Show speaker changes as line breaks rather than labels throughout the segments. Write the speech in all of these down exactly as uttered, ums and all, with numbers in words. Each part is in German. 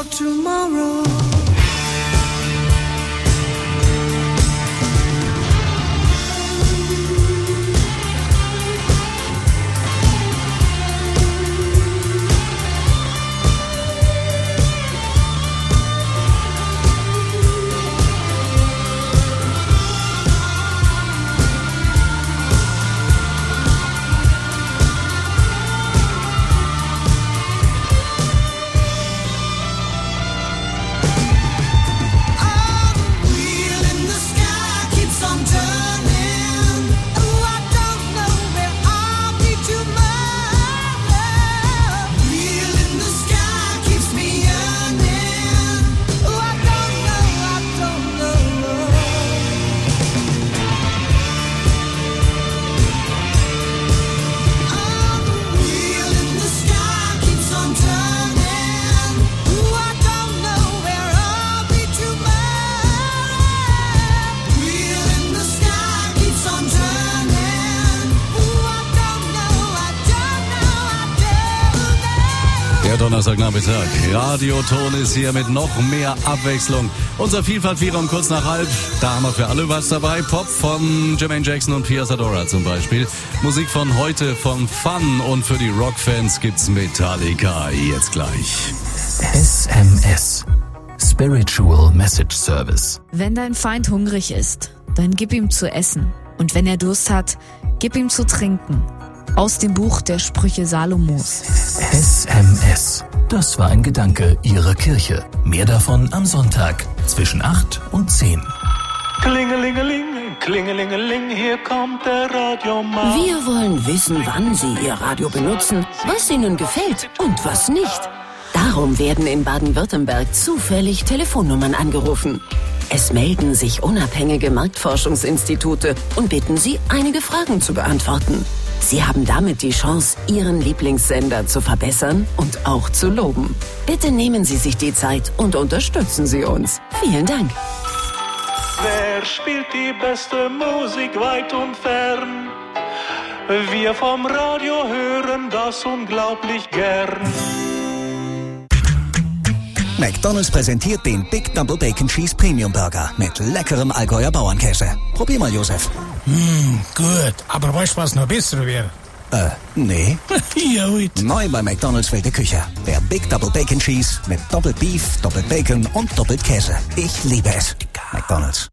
for tomorrow.
Donnerstagnachmittag. Radioton ist hier mit noch mehr Abwechslung. Unser Vielfalt-Vierer um kurz nach halb. Da haben wir für alle was dabei. Pop von Jermaine Jackson und Pia Zadora zum Beispiel. Musik von heute von Fun. Und für die Rockfans gibt's Metallica. Jetzt gleich.
S M S. Spiritual Message Service.
Wenn dein Feind hungrig ist, dann gib ihm zu essen. Und wenn er Durst hat, gib ihm zu trinken. Aus dem Buch der Sprüche Salomos.
S M S. Das war ein Gedanke Ihrer Kirche. Mehr davon am Sonntag zwischen acht und zehn.
Klingelingeling, klingelingeling, hier kommt der Radiomann.
Wir wollen wissen, wann Sie Ihr Radio benutzen, was Ihnen gefällt und was nicht. Darum werden in Baden-Württemberg zufällig Telefonnummern angerufen. Es melden sich unabhängige Marktforschungsinstitute und bitten Sie, einige Fragen zu beantworten. Sie haben damit die Chance, Ihren Lieblingssender zu verbessern und auch zu loben. Bitte nehmen Sie sich die Zeit und unterstützen Sie uns. Vielen Dank.
Wer spielt die beste Musik weit und fern? Wir vom Radio hören das unglaublich gern.
McDonald's präsentiert den Big Double Bacon Cheese Premium Burger mit leckerem Allgäuer Bauernkäse. Probier mal, Josef.
Mmh, gut, aber weißt du, was noch besser wäre?
Äh, nee.
Ja, gut.
Neu bei McDonald's Wilde Küche. Der Big Double Bacon Cheese mit doppelt Beef, doppelt Bacon und doppelt Käse. Ich liebe es. McDonald's.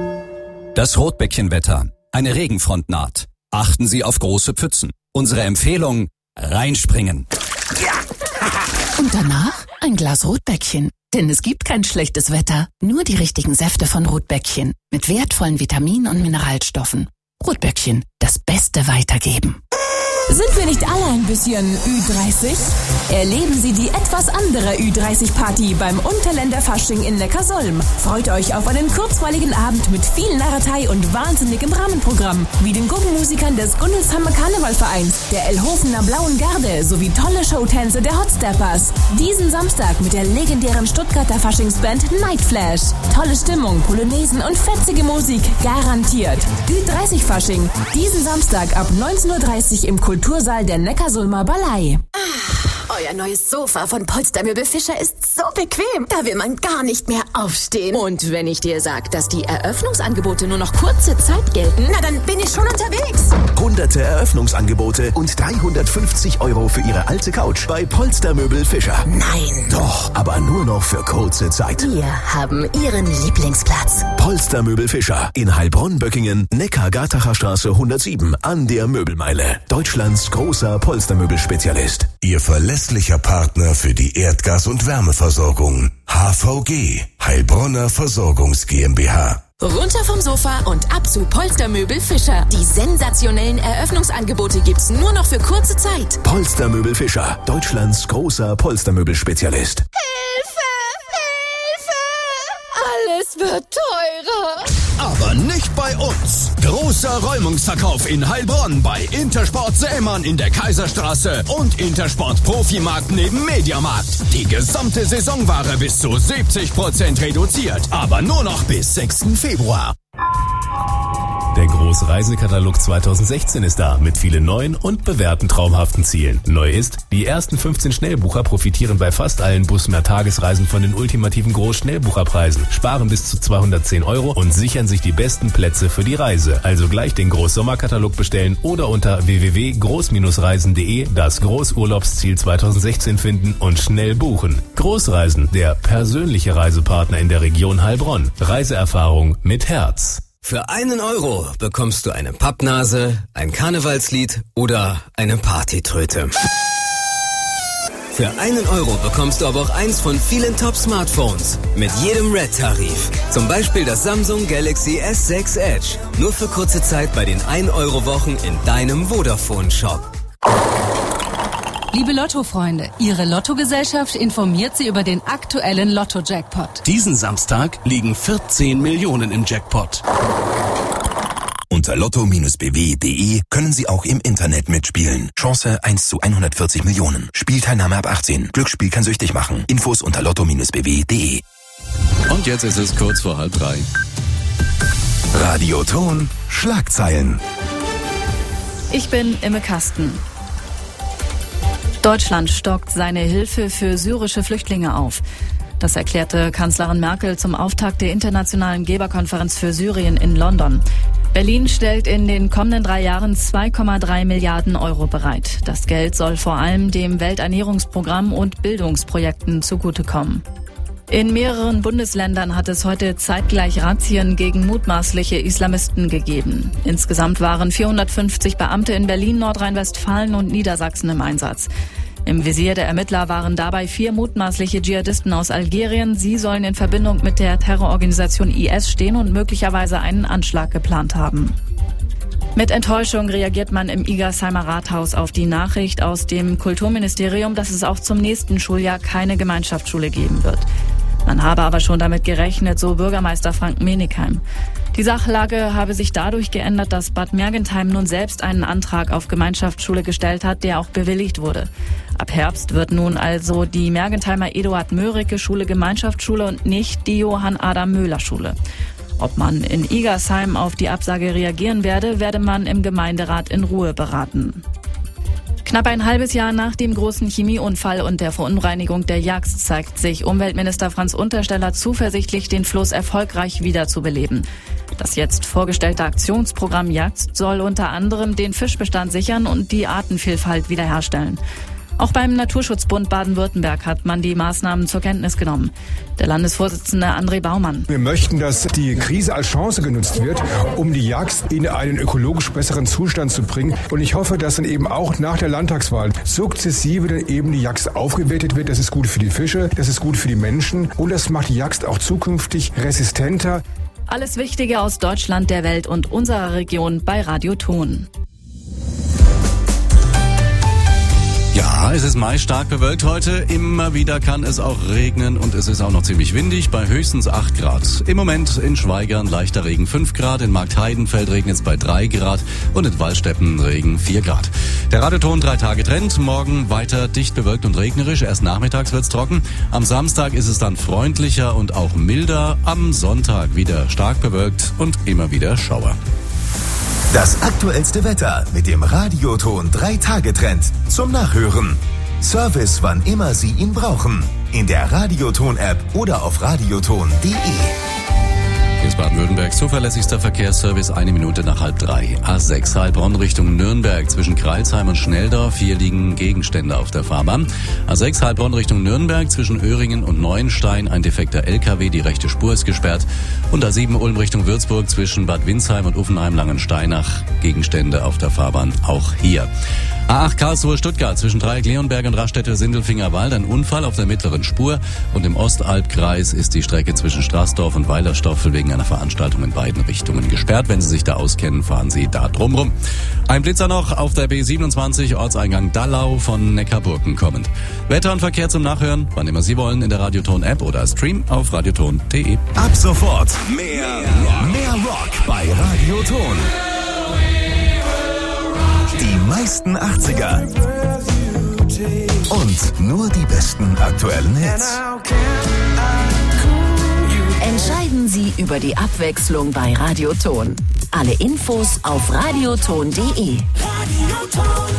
Das Rotbäckchenwetter. Eine Regenfront naht. Achten Sie auf große Pfützen. Unsere Empfehlung: reinspringen.
Ja.
Und danach ein Glas Rotbäckchen. Denn es gibt kein schlechtes Wetter, nur die richtigen Säfte von Rotbäckchen mit wertvollen Vitaminen und Mineralstoffen. Rotbäckchen, das Beste weitergeben.
Sind wir nicht alle ein bisschen Ü dreißig? Erleben Sie die etwas andere Ü dreißig Party beim Unterländer Fasching in Neckarsulm. Freut euch auf einen kurzweiligen Abend mit viel Narretei und wahnsinnigem Rahmenprogramm, wie den Guggenmusikern des Gundelshammer Karnevalvereins, der Elhofener Blauen Garde sowie tolle Showtänze der Hotsteppers. Diesen Samstag mit der legendären Stuttgarter Faschingsband Nightflash. Tolle Stimmung, Polonesen und fetzige Musik garantiert. Ü dreißig Fasching, diesen Samstag ab neunzehn Uhr dreißig im Kultursaal der Neckarsulmer Ballei.
Ah, euer neues Sofa von Polstermöbel Fischer ist so bequem, da will man gar nicht mehr aufstehen.
Und wenn ich dir sag, dass die Eröffnungsangebote nur noch kurze Zeit gelten,
na dann bin ich schon unterwegs.
Hunderte Eröffnungsangebote und dreihundertfünfzig Euro für Ihre alte Couch bei Polstermöbel Fischer.
Nein.
Doch, aber nur noch für kurze Zeit.
Wir haben Ihren Lieblingsplatz.
Polstermöbel Fischer in Heilbronn-Böckingen, Neckar-Gartacher Straße hundertsieben an der Möbelmeile. Deutschlands großer Polstermöbelspezialist.
Ihr verlässlicher Partner für die Erdgas- und Wärmeversorgung. H V G, Heilbronner Versorgungs GmbH.
Runter vom Sofa und ab zu Polstermöbel Fischer. Die sensationellen Eröffnungsangebote gibt's nur noch für kurze Zeit.
Polstermöbel Fischer, Deutschlands großer Polstermöbelspezialist.
Hilfe! Hilfe! Alles wird teurer.
Aber nicht bei uns. Großer Räumungsverkauf in Heilbronn bei Intersport Sämann in der Kaiserstraße und Intersport Profimarkt neben Mediamarkt. Die gesamte Saisonware bis zu siebzig Prozent reduziert, aber nur noch bis sechsten Februar.
Der Großreisekatalog zweitausendsechzehn ist da mit vielen neuen und bewährten traumhaften Zielen. Neu ist, die ersten fünfzehn Schnellbucher profitieren bei fast allen Bus-Mehr-Tagesreisen von den ultimativen Großschnellbucherpreisen, sparen bis zu zweihundertzehn Euro und sichern sich die besten Plätze für die Reise. Also gleich den Großsommerkatalog bestellen oder unter w w w punkt groß reisen punkt de das Großurlaubsziel zweitausendsechzehn finden und schnell buchen. Großreisen, der persönliche Reisepartner in der Region Heilbronn. Reiseerfahrung mit Herz.
Für einen Euro bekommst du eine Pappnase, ein Karnevalslied oder eine Partytröte. Für einen Euro bekommst du aber auch eins von vielen Top-Smartphones mit jedem Red-Tarif. Zum Beispiel das Samsung Galaxy S sechs Edge. Nur für kurze Zeit bei den ein Euro Wochen in deinem Vodafone-Shop.
Liebe Lotto-Freunde, Ihre Lottogesellschaft informiert Sie über den aktuellen Lotto-Jackpot.
Diesen Samstag liegen vierzehn Millionen im Jackpot.
Unter lotto Bindestrich b w punkt de können Sie auch im Internet mitspielen. Chance eins zu hundertvierzig Millionen. Spielteilnahme ab achtzehn. Glücksspiel kann süchtig machen. Infos unter lotto Bindestrich b w punkt de.
Und jetzt ist es kurz vor halb drei.
Radioton Schlagzeilen.
Ich bin Imme Kasten. Deutschland stockt seine Hilfe für syrische Flüchtlinge auf. Das erklärte Kanzlerin Merkel zum Auftakt der internationalen Geberkonferenz für Syrien in London. Berlin stellt in den kommenden drei Jahren zwei Komma drei Milliarden Euro bereit. Das Geld soll vor allem dem Welternährungsprogramm und Bildungsprojekten zugutekommen. In mehreren Bundesländern hat es heute zeitgleich Razzien gegen mutmaßliche Islamisten gegeben. Insgesamt waren vierhundertfünfzig Beamte in Berlin, Nordrhein-Westfalen und Niedersachsen im Einsatz. Im Visier der Ermittler waren dabei vier mutmaßliche Dschihadisten aus Algerien. Sie sollen in Verbindung mit der Terrororganisation I S stehen und möglicherweise einen Anschlag geplant haben. Mit Enttäuschung reagiert man im Igersheimer Rathaus auf die Nachricht aus dem Kulturministerium, dass es auch zum nächsten Schuljahr keine Gemeinschaftsschule geben wird. Man habe aber schon damit gerechnet, so Bürgermeister Frank Menigheim. Die Sachlage habe sich dadurch geändert, dass Bad Mergentheim nun selbst einen Antrag auf Gemeinschaftsschule gestellt hat, der auch bewilligt wurde. Ab Herbst wird nun also die Mergentheimer Eduard-Mörike-Schule Gemeinschaftsschule und nicht die Johann-Adam-Möhler-Schule. Ob man in Igersheim auf die Absage reagieren werde, werde man im Gemeinderat in Ruhe beraten. Knapp ein halbes Jahr nach dem großen Chemieunfall und der Verunreinigung der Jagst zeigt sich Umweltminister Franz Untersteller zuversichtlich, den Fluss erfolgreich wiederzubeleben. Das jetzt vorgestellte Aktionsprogramm Jagst soll unter anderem den Fischbestand sichern und die Artenvielfalt wiederherstellen. Auch beim Naturschutzbund Baden-Württemberg hat man die Maßnahmen zur Kenntnis genommen. Der Landesvorsitzende André Baumann.
Wir möchten, dass die Krise als Chance genutzt wird, um die Jagd in einen ökologisch besseren Zustand zu bringen. Und ich hoffe, dass dann eben auch nach der Landtagswahl sukzessive dann eben die Jagd aufgewertet wird. Das ist gut für die Fische, das ist gut für die Menschen und das macht die Jagd auch zukünftig resistenter.
Alles Wichtige aus Deutschland, der Welt und unserer Region bei Radio Ton.
Ja, es ist meist stark bewölkt heute. Immer wieder kann es auch regnen und es ist auch noch ziemlich windig bei höchstens acht Grad. Im Moment in Schweigern leichter Regen fünf Grad, in Marktheidenfeld regnet es bei drei Grad und in Waldsteppen Regen vier Grad. Der Radioton drei Tage Trend, morgen weiter dicht bewölkt und regnerisch, erst nachmittags wird's trocken. Am Samstag ist es dann freundlicher und auch milder, am Sonntag wieder stark bewölkt und immer wieder Schauer.
Das aktuellste Wetter mit dem Radioton drei Tage Trend zum Nachhören. Service, wann immer Sie ihn brauchen. In der Radioton-App oder auf radioton punkt de.
Hier ist Baden-Württembergs zuverlässigster Verkehrsservice, eine Minute nach halb drei. A sechs Heilbronn Richtung Nürnberg zwischen Kreilsheim und Schnelldorf. Hier liegen Gegenstände auf der Fahrbahn. A sechs Heilbronn Richtung Nürnberg zwischen Öhringen und Neuenstein. Ein defekter L K W, die rechte Spur ist gesperrt. Und A sieben Ulm Richtung Würzburg zwischen Bad Windsheim und Uffenheim-Langensteinach. Gegenstände auf der Fahrbahn auch hier. A acht Karlsruhe Stuttgart zwischen Dreieck Leonberg und Raststätte Sindelfingerwald. Ein Unfall auf der mittleren Spur. Und im Ostalbkreis ist die Strecke zwischen Straßdorf und Weilerstoffel wegen einer Veranstaltung in beiden Richtungen gesperrt. Wenn Sie sich da auskennen, fahren Sie da drum rum. Ein Blitzer noch auf der B siebenundzwanzig, Ortseingang Dallau von Neckarburgen kommend. Wetter und Verkehr zum Nachhören, wann immer Sie wollen, in der Radioton-App oder Stream auf radioton punkt de.
Ab sofort mehr, mehr Rock bei Radioton. Die meisten achtziger und nur die besten aktuellen Hits.
Entscheiden Sie über die Abwechslung bei Radioton. Alle Infos auf radioton punkt de. Radioton.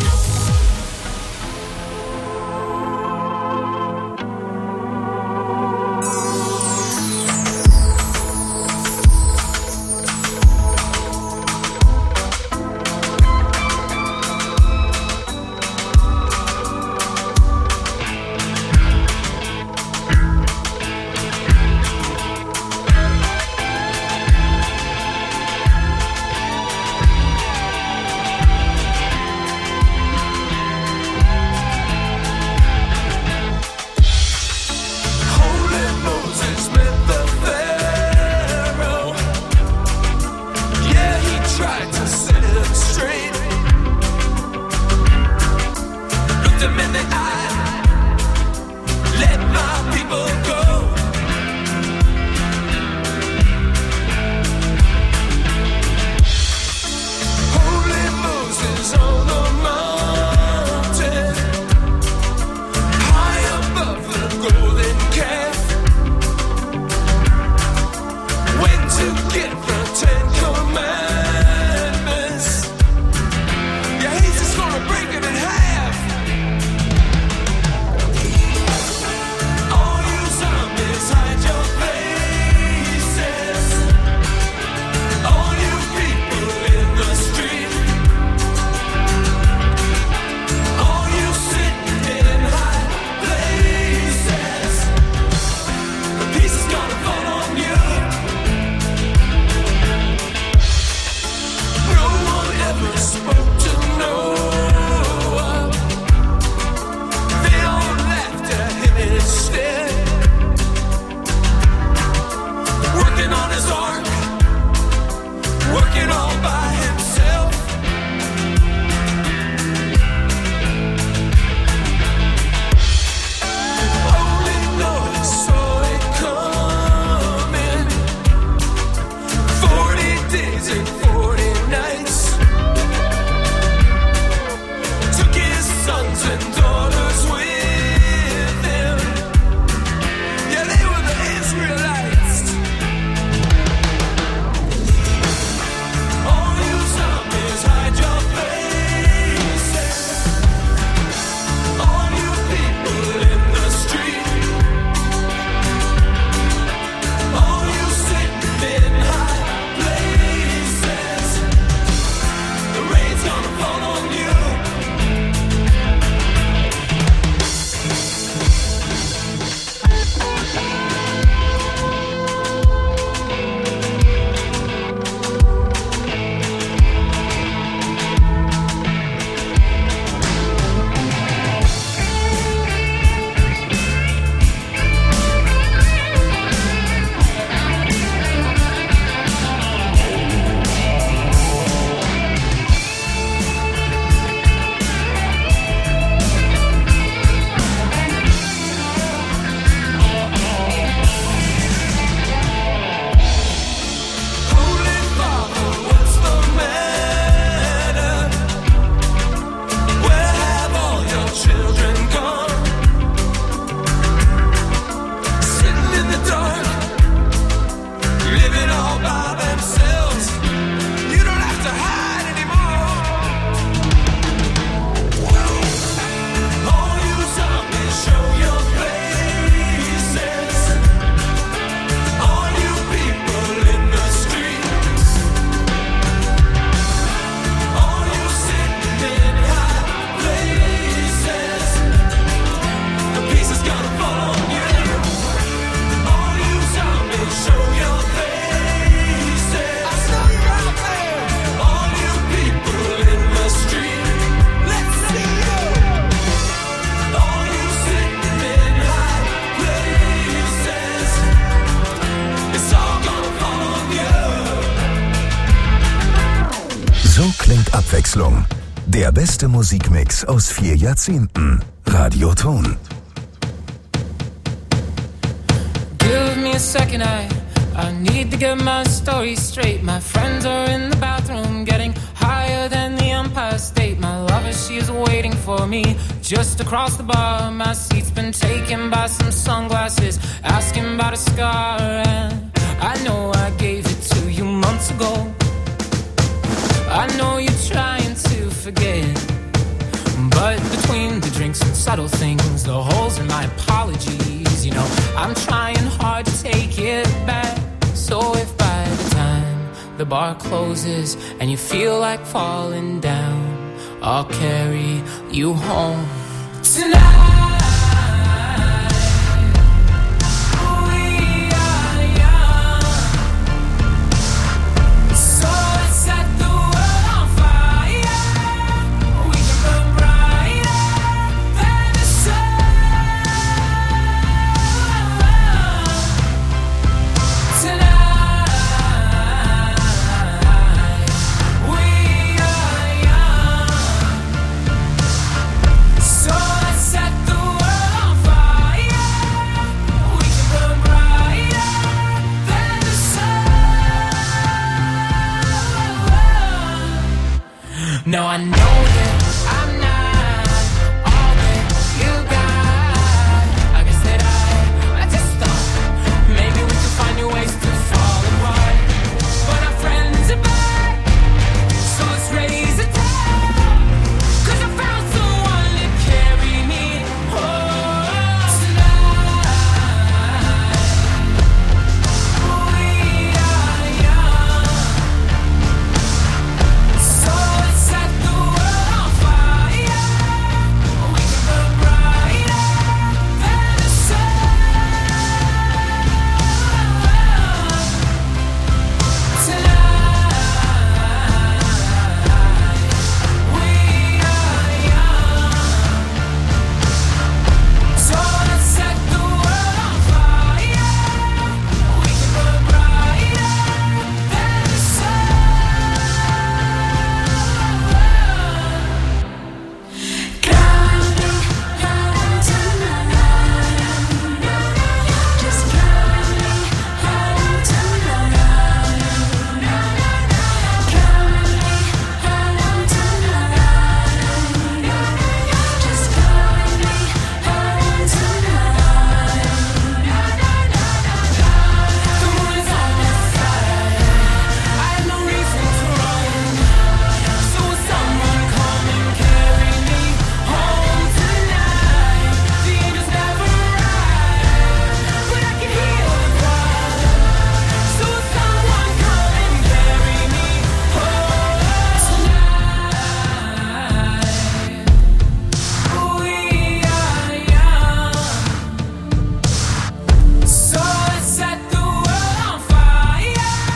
Abwechslung. Der beste Musikmix aus vier Jahrzehnten. Radioton.
Give me a second, I, I need to get my story straight. My friends are in the bathroom getting higher than the Empire State. My lover, she is waiting for me just across the bar. My seat's been taken by some sunglasses, asking about a scar. And I know I gave it to you months ago. I know you're trying to forget, but between the drinks and subtle things, the holes in my apologies, you know, I'm trying hard to take it back. So if by the time the bar closes and you feel like falling down, I'll carry you home tonight.